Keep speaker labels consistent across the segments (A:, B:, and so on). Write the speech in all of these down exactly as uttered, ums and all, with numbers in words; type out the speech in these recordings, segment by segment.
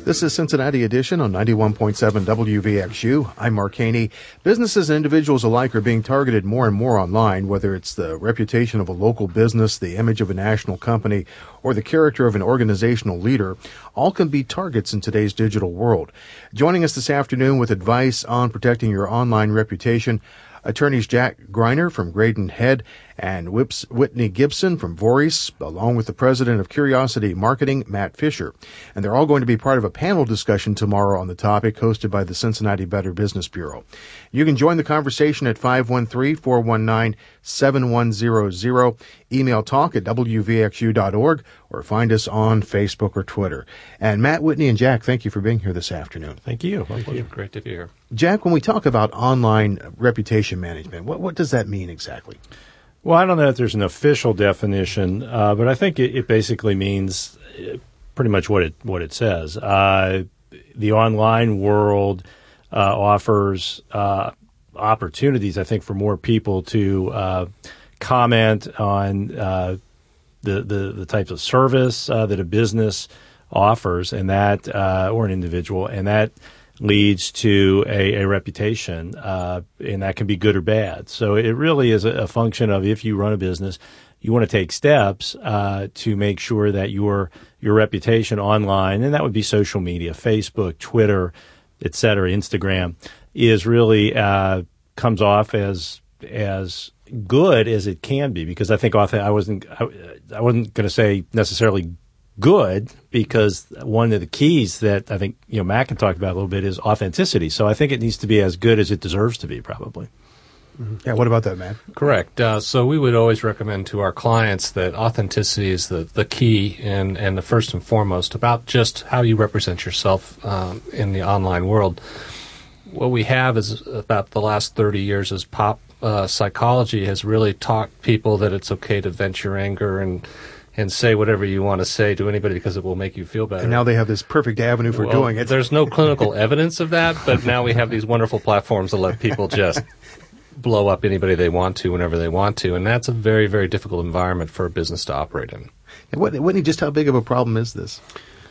A: This is Cincinnati Edition on ninety-one point seven W V X U. I'm Mark Haney. Businesses and individuals alike are being targeted more and more online, whether it's the reputation of a local business, the image of a national company, or the character of an organizational leader. All can be targets in today's digital world. Joining us this afternoon with advice on protecting your online reputation, attorneys Jack Greiner from Graydon Head and Whips, Whitney Gibson from Voorhees, along with the president of Curiosity Marketing, Matt Fisher. And they're all going to be part of a panel discussion tomorrow on the topic hosted by the Cincinnati Better Business Bureau. You can join the conversation at five one three, four one nine, seven one zero zero. Email talk at w v x u dot org or find us on Facebook or Twitter. And Matt, Whitney, and Jack, thank you for being here this afternoon.
B: Thank you. Thank you.
C: Great to be here.
A: Jack, when we talk about online reputation management, what, what does that mean exactly?
B: Well, I don't know if there's an official definition, uh, but I think it, it basically means pretty much what it what it says. Uh, the online world uh, offers uh, opportunities, I think, for more people to uh, comment on uh, the, the the types of service uh, that a business offers, and that uh, or an individual, and that leads to a, a reputation, uh, and that can be good or bad. So it really is a, a function of, if you run a business, you want to take steps uh, to make sure that your your reputation online, and that would be social media, Facebook, Twitter, et cetera, Instagram, is really uh, comes off as as good as it can be. Because I think often I wasn't I, I wasn't going to say necessarily good, because one of the keys that I think, you know, Matt can talk about a little bit is authenticity. So I think it needs to be as good as it deserves to be, probably.
A: Mm-hmm. Yeah, what about that, Matt?
C: Correct. Uh, so we would always recommend to our clients that authenticity is the, the key and, and the first and foremost about just how you represent yourself um, in the online world. What we have is about the last thirty years is pop uh, psychology has really taught people that it's okay to vent your anger and and say whatever you want to say to anybody because it will make you feel better.
A: And now they have this perfect avenue for
C: well,
A: doing it.
C: There's no clinical evidence of that, but now we have these wonderful platforms that let people just blow up anybody they want to whenever they want to, and that's a very, very difficult environment for a business to operate in.
A: And Whitney, just how big of a problem is this?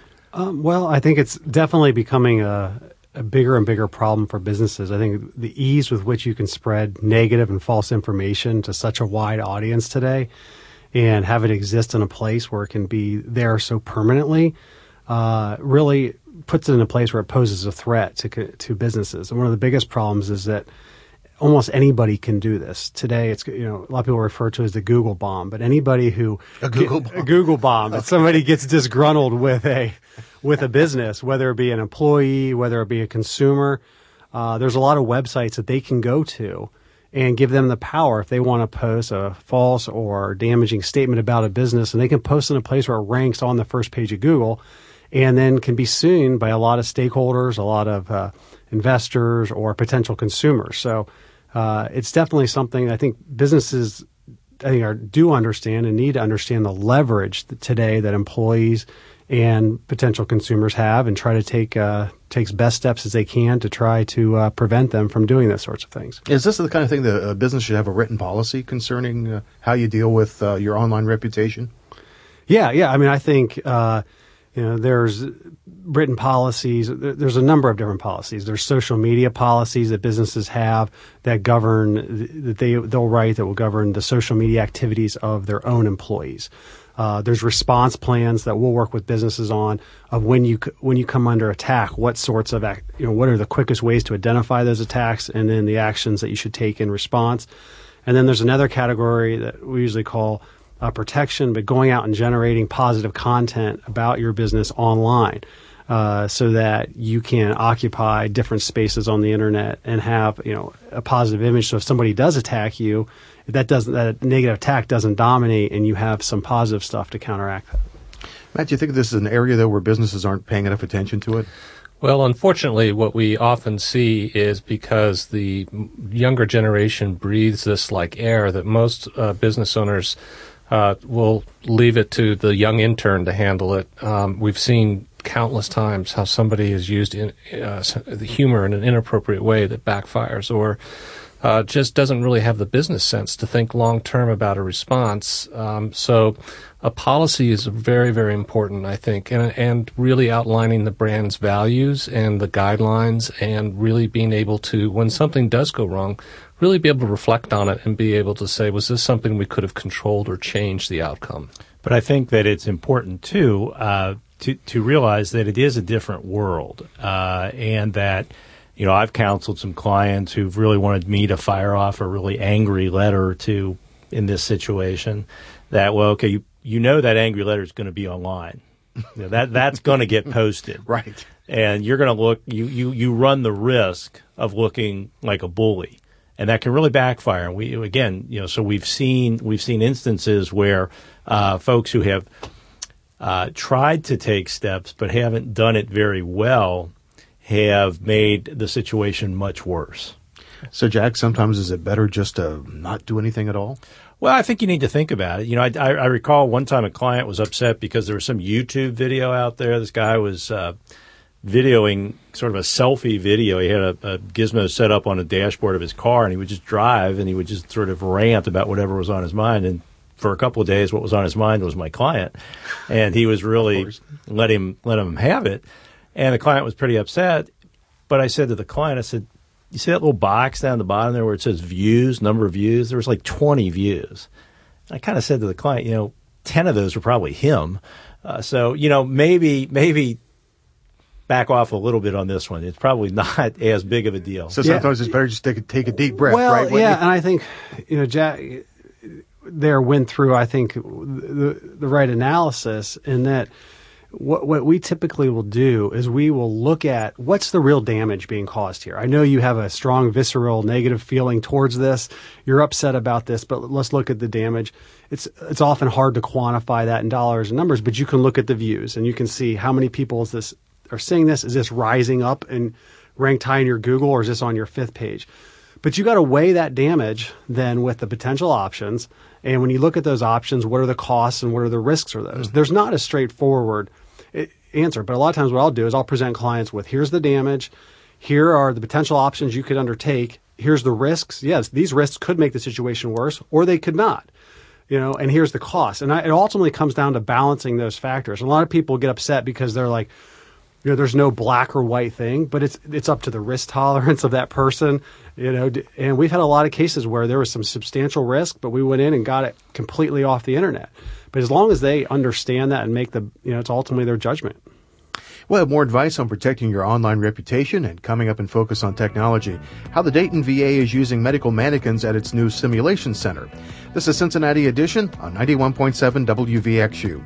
D: Um, well, I think it's definitely becoming a, a bigger and bigger problem for businesses. I think the ease with which you can spread negative and false information to such a wide audience today and have it exist in a place where it can be there so permanently, uh, really puts it in a place where it poses a threat to to businesses. And one of the biggest problems is that almost anybody can do this today. It's, you know, a lot of people refer to it as the Google bomb, but anybody who
A: a Google bomb,
D: a Google bomb, that somebody gets disgruntled with a with a business, whether it be an employee, whether it be a consumer. Uh, there's a lot of websites that they can go to and give them the power if they want to post a false or damaging statement about a business, and they can post in a place where it ranks on the first page of Google and then can be seen by a lot of stakeholders, a lot of uh, investors or potential consumers. So uh, it's definitely something I think businesses I think are, do understand and need to understand the leverage that today that employees and potential consumers have, and try to take uh, takes best steps as they can to try to uh, prevent them from doing those sorts of things.
A: Is this the kind of thing that a business should have a written policy concerning uh, how you deal with uh, your online reputation?
D: Yeah, yeah. I mean, I think uh, you know there's written policies. There's a number of different policies. There's social media policies that businesses have that govern that they they'll write that will govern the social media activities of their own employees. Uh, there's response plans that we'll work with businesses on of when you when you come under attack, what sorts of act, you know what are the quickest ways to identify those attacks, and then the actions that you should take in response. And then there's another category that we usually call uh, protection, but going out and generating positive content about your business online, uh, so that you can occupy different spaces on the internet and have you know a positive image. So if somebody does attack you, that doesn't that negative attack doesn't dominate, and you have some positive stuff to counteract that.
A: Matt, do you think this is an area, though, where businesses aren't paying enough attention to it?
C: Well, unfortunately, what we often see is because the younger generation breathes this like air that most uh, business owners uh, will leave it to the young intern to handle it. Um, we've seen countless times how somebody has used in, uh, the humor in an inappropriate way that backfires, or uh, just doesn't really have the business sense to think long term about a response. Um, so a policy is very, very important, I think, and, and really outlining the brand's values and the guidelines, and really being able to, when something does go wrong, really be able to reflect on it and be able to say, was this something we could have controlled or changed the outcome?
B: But I think that it's important, too, uh, to, to realize that it is a different world, uh, and that, you know, I've counseled some clients who've really wanted me to fire off a really angry letter to, in this situation, that, well, okay, you, you know that angry letter is going to be online. You know, that that's going to get posted.
A: Right.
B: And you're going to look, you, you, you run the risk of looking like a bully. And that can really backfire. And we, again, you know, so we've seen, we've seen instances where, uh, folks who have, uh, tried to take steps but haven't done it very well have made the situation much worse.
A: So, Jack, sometimes is it better just to not do anything at all?
B: Well, I think you need to think about it. You know, I, I, I recall one time a client was upset because there was some YouTube video out there. This guy was uh, videoing sort of a selfie video. He had a, a gizmo set up on the dashboard of his car, and he would just drive, and he would just sort of rant about whatever was on his mind. And for a couple of days, what was on his mind was my client, and he was really let him let him have it. And the client was pretty upset. But I said to the client, I said, you see that little box down the bottom there where it says views, number of views? There was like twenty views. I kind of said to the client, you know, ten of those were probably him. Uh, so, you know, maybe maybe back off a little bit on this one. It's probably not as big of a deal.
A: So sometimes yeah. it's better just to take, take a deep breath,
D: well,
A: right?
D: Yeah, and I think, you know, Jack there went through, I think, the, the right analysis in that What, what we typically will do is we will look at what's the real damage being caused here. I know you have a strong, visceral, negative feeling towards this. You're upset about this, but let's look at the damage. It's it's often hard to quantify that in dollars and numbers, but you can look at the views and you can see how many people is this are seeing this. Is this rising up and ranked high in your Google, or is this on your fifth page? But you got to weigh that damage then with the potential options. And when you look at those options, what are the costs and what are the risks of those? Mm-hmm. There's not a straightforward answer, but a lot of times what I'll do is I'll present clients with, here's the damage, here are the potential options you could undertake, here's the risks. Yes, these risks could make the situation worse, or they could not. You know, and here's the cost. And I, it ultimately comes down to balancing those factors. And a lot of people get upset because they're like, you know, there's no black or white thing, but it's it's up to the risk tolerance of that person, you know. And we've had a lot of cases where there was some substantial risk, but we went in and got it completely off the internet. But as long as they understand that and make the, you know, it's ultimately their judgment.
A: We'll have more advice on protecting your online reputation, and coming up in Focus on Technology, how the Dayton V A is using medical mannequins at its new simulation center. This is Cincinnati Edition on ninety-one point seven W V X U.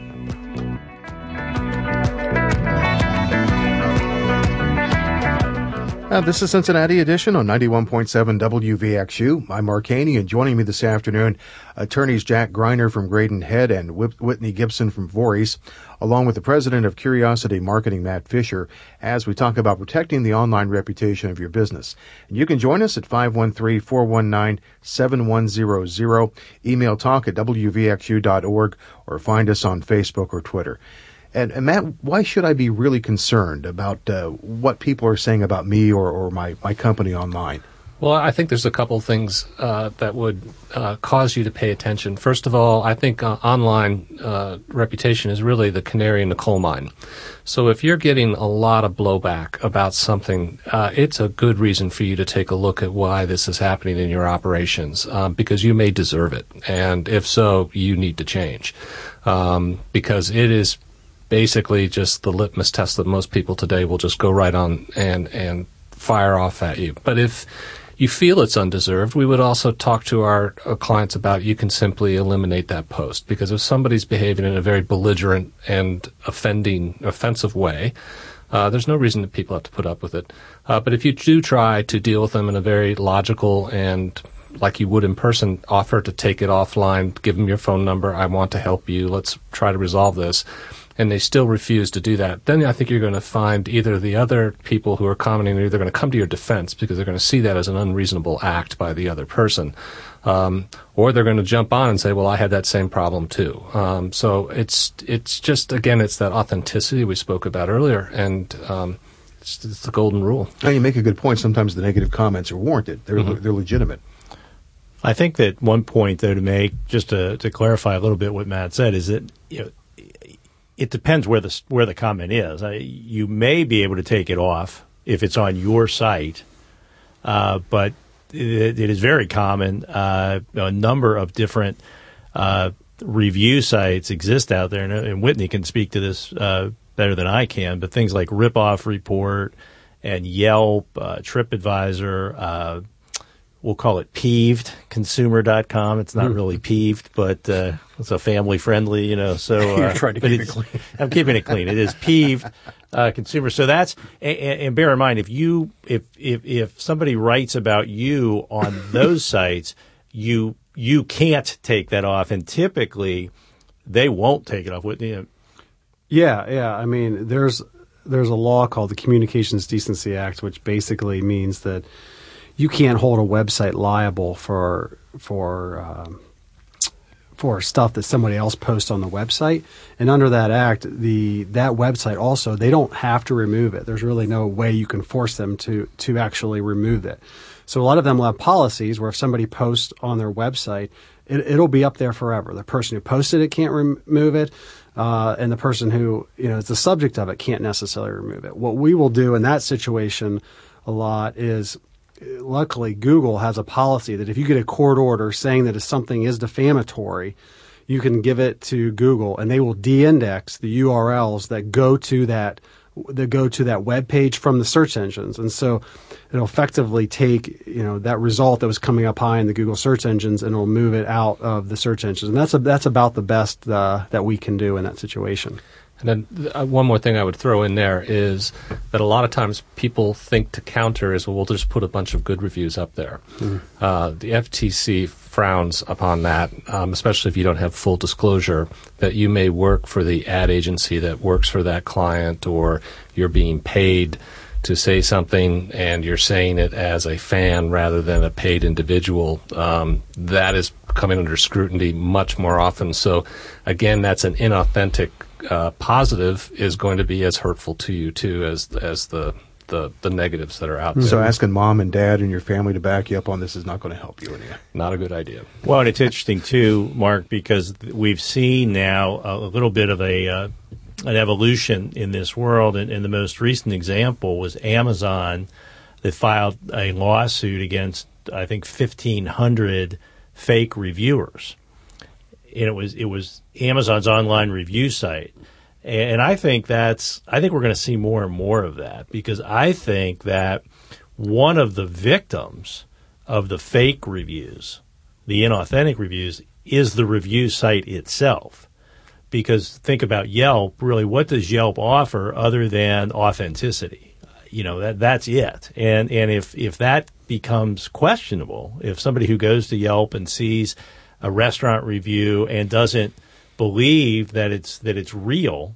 A: Uh, this is Cincinnati Edition on ninety-one point seven W V X U. I'm Mark Haney, and joining me this afternoon, attorneys Jack Greiner from Graydon Head and Whip- Whitney Gibson from Voorhees, along with the president of Curiosity Marketing, Matt Fisher, as we talk about protecting the online reputation of your business. And you can join us at five one three, four one nine, seven one zero zero, email talk at w v x u dot org, or find us on Facebook or Twitter. And, and Matt, why should I be really concerned about uh, what people are saying about me or, or my, my company online?
C: Well, I think there's a couple things uh, that would uh, cause you to pay attention. First of all, I think uh, online uh, reputation is really the canary in the coal mine. So if you're getting a lot of blowback about something, uh, it's a good reason for you to take a look at why this is happening in your operations, um, because you may deserve it. And if so, you need to change, um, because it is basically just the litmus test that most people today will just go right on and and fire off at you. But if you feel it's undeserved, we would also talk to our, our clients about you can simply eliminate that post, because if somebody's behaving in a very belligerent and offending, offensive way, uh, there's no reason that people have to put up with it. Uh, but if you do try to deal with them in a very logical and like you would in person, offer to take it offline, give them your phone number, I want to help you, let's try to resolve this, and they still refuse to do that, then I think you're going to find either the other people who are commenting are either going to come to your defense because they're going to see that as an unreasonable act by the other person, um, or they're going to jump on and say, well, I had that same problem too. Um, so it's it's just, again, it's that authenticity we spoke about earlier, and um, it's, it's the golden rule.
A: Now, you make a good point. Sometimes the negative comments are warranted. They're
C: Mm-hmm.
A: they're legitimate.
B: I think that one point, though, to make, just to, to clarify a little bit what Matt said, is that you know, it depends where the where the comment is. I, you may be able to take it off if it's on your site, uh, but it, it is very common. Uh, a number of different uh, review sites exist out there, and, and Whitney can speak to this uh, better than I can. But things like Ripoff Report and Yelp, uh, TripAdvisor. Uh, We'll call it peeved consumer dot com. It's not really peeved, but uh, it's a family friendly, you know. So uh,
A: You're trying to
B: but
A: keep it
B: it's-
A: clean.
B: I'm keeping it clean. It is peeved uh, consumer. So that's and, and bear in mind if you if if if somebody writes about you on those sites, you you can't take that off, and typically they won't take it off. With you know,
D: Yeah, yeah. I mean, there's there's a law called the Communications Decency Act, which basically means that you can't hold a website liable for for um, for stuff that somebody else posts on the website. And under that act, the that website also, they don't have to remove it. There's really no way you can force them to to actually remove it. So a lot of them will have policies where if somebody posts on their website, it, it'll be up there forever. The person who posted it can't rem- remove it. Uh, and the person who, you know, is the subject of it can't necessarily remove it. What we will do in that situation a lot is, luckily, Google has a policy that if you get a court order saying that if something is defamatory, you can give it to Google, and they will de-index the U R Ls that go to that that go to that web page from the search engines, and so it'll effectively take you know that result that was coming up high in the Google search engines, and it'll move it out of the search engines, and that's a, that's about the best uh, that we can do in that situation.
C: And then uh, one more thing I would throw in there is that a lot of times people think to counter is, well, we'll just put a bunch of good reviews up there. Mm. Uh, the F T C frowns upon that, um, especially if you don't have full disclosure that you may work for the ad agency that works for that client, or you're being paid to say something and you're saying it as a fan rather than a paid individual. Um, that is coming under scrutiny much more often. So, again, that's an inauthentic Uh, positive is going to be as hurtful to you too as as the the, the negatives that are out there.
A: So asking mom and dad and your family to back you up on this is not going to help you any.
C: Not a good idea.
B: Well, and it's interesting too, Mark, because we've seen now a little bit of a uh, an evolution in this world, and, and the most recent example was Amazon that filed a lawsuit against I think fifteen hundred fake reviewers. And it was it was Amazon's online review site, and I think that's I think we're going to see more and more of that, because I think that one of the victims of the fake reviews, the inauthentic reviews, is the review site itself. Because think about Yelp. Really, what does Yelp offer other than authenticity? You know, that that's it. And and if if that becomes questionable, if somebody who goes to Yelp and sees a restaurant review and doesn't believe that it's that it's real,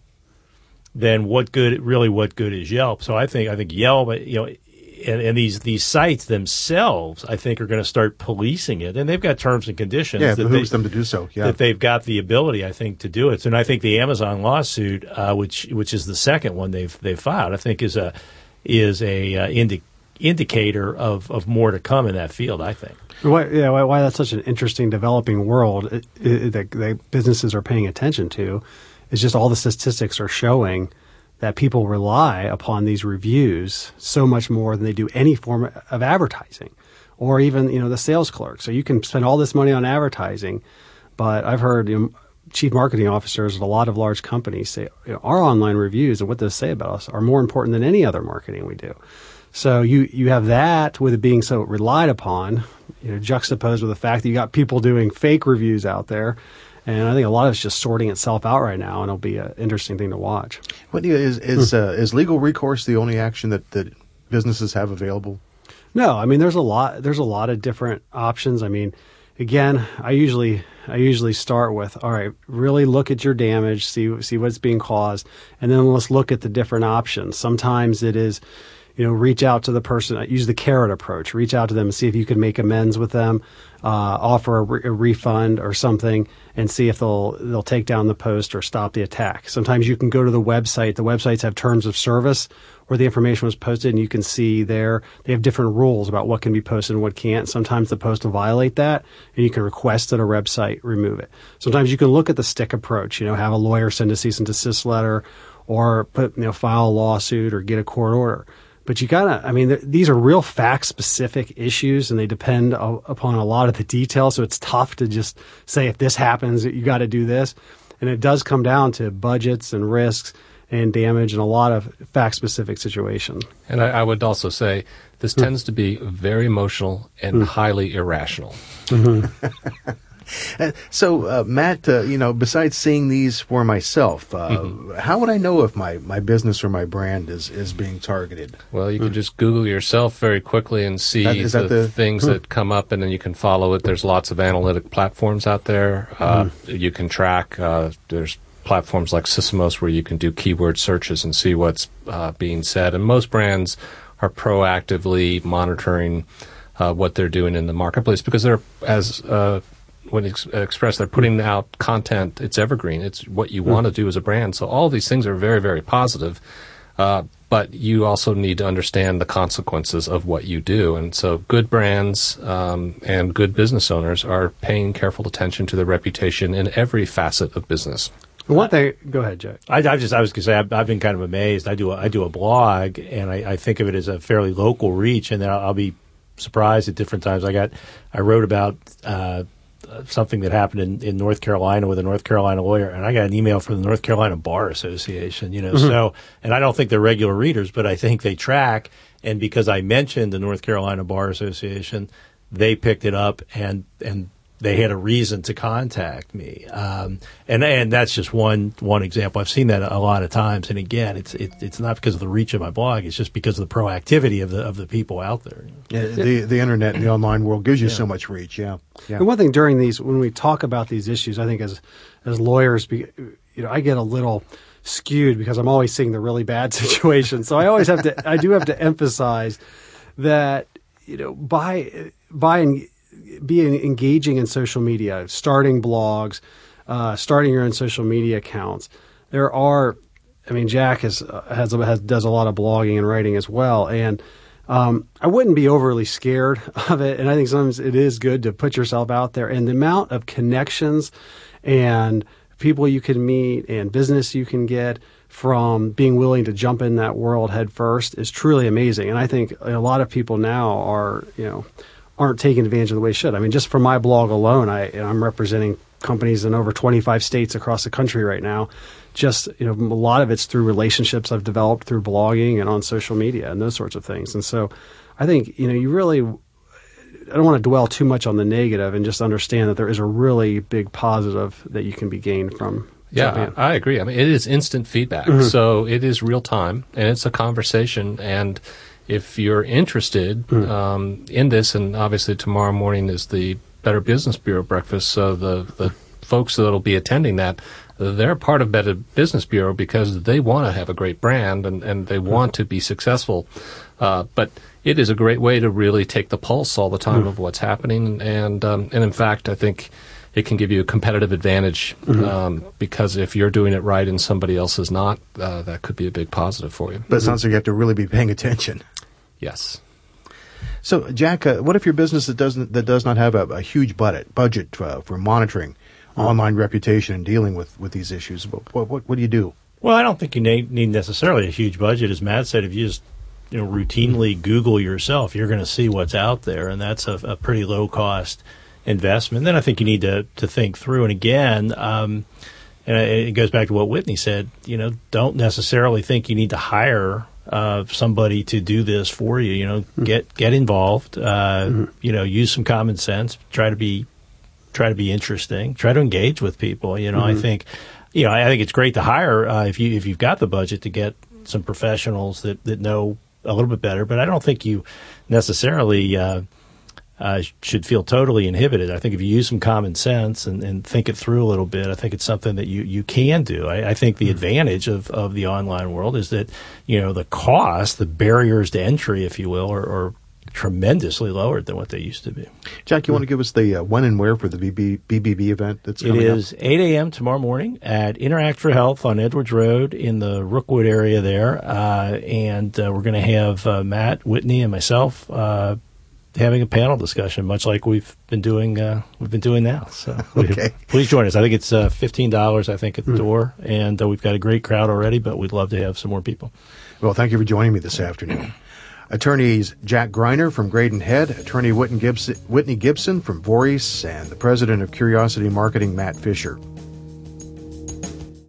B: then what good really what good is Yelp? So I think I think Yelp, you know, and, and these these sites themselves, I think, are going to start policing it, and they've got terms and conditions.
A: Yeah, it
B: that
A: behooves
B: they,
A: them to do so. Yeah,
B: that they've got the ability, I think, to do it. So, and I think the Amazon lawsuit, uh, which which is the second one they've they've filed, I think is a is a uh, indi- indicator of, of more to come in that field, I think.
D: Why, yeah, why, why that's such an interesting developing world it, it, that, that businesses are paying attention to is just all the statistics are showing that people rely upon these reviews so much more than they do any form of advertising, or even you know the sales clerk. So you can spend all this money on advertising, but I've heard you know, chief marketing officers at a lot of large companies say you know, our online reviews and what they say about us are more important than any other marketing we do. So you, you have that with it being so relied upon, you know, juxtaposed with the fact that you got people doing fake reviews out there. And I think a lot of it's just sorting itself out right now, and it'll be an interesting thing to watch.
A: What is is uh, is legal recourse the only action that, that businesses have available?
D: No, I mean there's a lot there's a lot of different options. I mean, again, I usually I usually start with, all right, really look at your damage, see see what's being caused, and then let's look at the different options. Sometimes it is you know, reach out to the person, use the carrot approach, reach out to them and see if you can make amends with them, uh, offer a, re- a refund or something, and see if they'll they'll take down the post or stop the attack. Sometimes you can go to the website. The websites have terms of service where the information was posted, and you can see there they have different rules about what can be posted and what can't. Sometimes the post will violate that, and you can request that a website remove it. Sometimes you can look at the stick approach, you know, have a lawyer send a cease and desist letter, or put, you know, file a lawsuit or get a court order. But you gotta, I mean, th- these are real fact-specific issues, and they depend a- upon a lot of the details. So it's tough to just say, if this happens, you got to do this. And it does come down to budgets and risks and damage and a lot of fact-specific situations.
C: And I, I would also say this mm. tends to be very emotional and mm. highly irrational.
A: Mm-hmm. So, uh, Matt, uh, you know, besides seeing these for myself, uh, mm-hmm. how would I know if my, my business or my brand is, is being targeted?
C: Well, you mm-hmm. can just Google yourself very quickly and see that, the, the things mm-hmm. that come up, and then you can follow it. There's lots of analytic platforms out there. Uh, mm-hmm. You can track. Uh, there's platforms like Sysomos where you can do keyword searches and see what's uh, being said. And most brands are proactively monitoring uh, what they're doing in the marketplace because they're, as uh, when ex- expressed, they're putting out content. It's evergreen. It's what you mm. want to do as a brand. So all these things are very, very positive. Uh, but you also need to understand the consequences of what you do. And so good brands um, and good business owners are paying careful attention to their reputation in every facet of business.
D: One thing, go ahead, Jack.
B: I, I just I was going to say I've, I've been kind of amazed. I do a, I do a blog, and I, I think of it as a fairly local reach, and then I'll, I'll be surprised at different times. I got I wrote about uh, something that happened in, in North Carolina with a North Carolina lawyer, and I got an email from the North Carolina Bar Association. You know, mm-hmm. so and I don't think they're regular readers, but I think they track. And because I mentioned the North Carolina Bar Association, they picked it up and and. They had a reason to contact me, um, and and that's just one one example. I've seen that a lot of times, and again, it's it, it's not because of the reach of my blog; it's just because of the proactivity of the of the people out there.
A: Yeah, the the internet and the online world gives you yeah. so much reach. Yeah, yeah.
D: And one thing during these, when we talk about these issues, I think as as lawyers, you know, I get a little skewed because I'm always seeing the really bad situations. So I always have to, I do have to emphasize that, you know, by by. being engaging in social media, starting blogs, uh, starting your own social media accounts. There are, I mean, Jack has, has, has does a lot of blogging and writing as well. And um, I wouldn't be overly scared of it. And I think sometimes it is good to put yourself out there. And the amount of connections and people you can meet and business you can get from being willing to jump in that world head first is truly amazing. And I think a lot of people now are, you know, aren't taking advantage of the way they should. I mean, just for my blog alone, I, I'm representing companies in over twenty-five states across the country right now. Just, you know, a lot of it's through relationships I've developed through blogging and on social media and those sorts of things. And so I think, you know, you really, I don't want to dwell too much on the negative and just understand that there is a really big positive that you can be gained from.
C: Yeah, I, I agree. I mean, it is instant feedback. Mm-hmm. So it is real time and it's a conversation. And if you're interested mm. um, in this, and obviously tomorrow morning is the Better Business Bureau breakfast, so the, the folks that will be attending that, they're part of Better Business Bureau because they want to have a great brand and, and they want to be successful. Uh, but it is a great way to really take the pulse all the time mm. of what's happening. And, um, and in fact, I think it can give you a competitive advantage mm-hmm. um, because if you're doing it right and somebody else is not, uh, that could be a big positive for you.
A: But it sounds like you have to really be paying attention.
C: Yes.
A: So, Jack, uh, what if your business that doesn't that does not have a, a huge budget budget uh, for monitoring mm-hmm. online reputation and dealing with, with these issues? What, what what do you do?
B: Well, I don't think you need, need necessarily a huge budget. As Matt said, if you just you know routinely Google yourself, you're going to see what's out there, and that's a, a pretty low cost investment. Then I think you need to to think through. And again, um, and it goes back to what Whitney said. You know, don't necessarily think you need to hire Uh, somebody to do this for you. You know, mm-hmm. get get involved. Uh, mm-hmm. You know, use some common sense. Try to be try to be interesting. Try to engage with people. You know, mm-hmm. I think you know I, I think it's great to hire uh, if you if you've got the budget to get some professionals that, that know a little bit better. But I don't think you necessarily uh, uh, should feel totally inhibited. I think if you use some common sense and, and think it through a little bit, I think it's something that you, you can do. I, I think the mm-hmm. advantage of, of the online world is that, you know, the cost, the barriers to entry, if you will, are, are tremendously lower than what they used to be.
A: Jack, you mm-hmm. want to give us the uh, when and where for the B B B event that's coming up?
B: It is eight a.m. tomorrow morning at Interact for Health on Edwards Road in the Rookwood area there. Uh, and uh, we're going to have uh, Matt Whitney and myself uh, having a panel discussion, much like we've been doing uh, we've been doing now. So
A: okay.
B: Please join us. I think it's uh, fifteen dollars, I think, at the mm-hmm. door. And uh, we've got a great crowd already, but we'd love to have some more people.
A: Well, thank you for joining me this afternoon. Attorneys Jack Greiner from Graydon Head, Attorney Whitney Gibson, Whitney Gibson from Voorhees, and the President of Curiosity Marketing, Matt Fisher.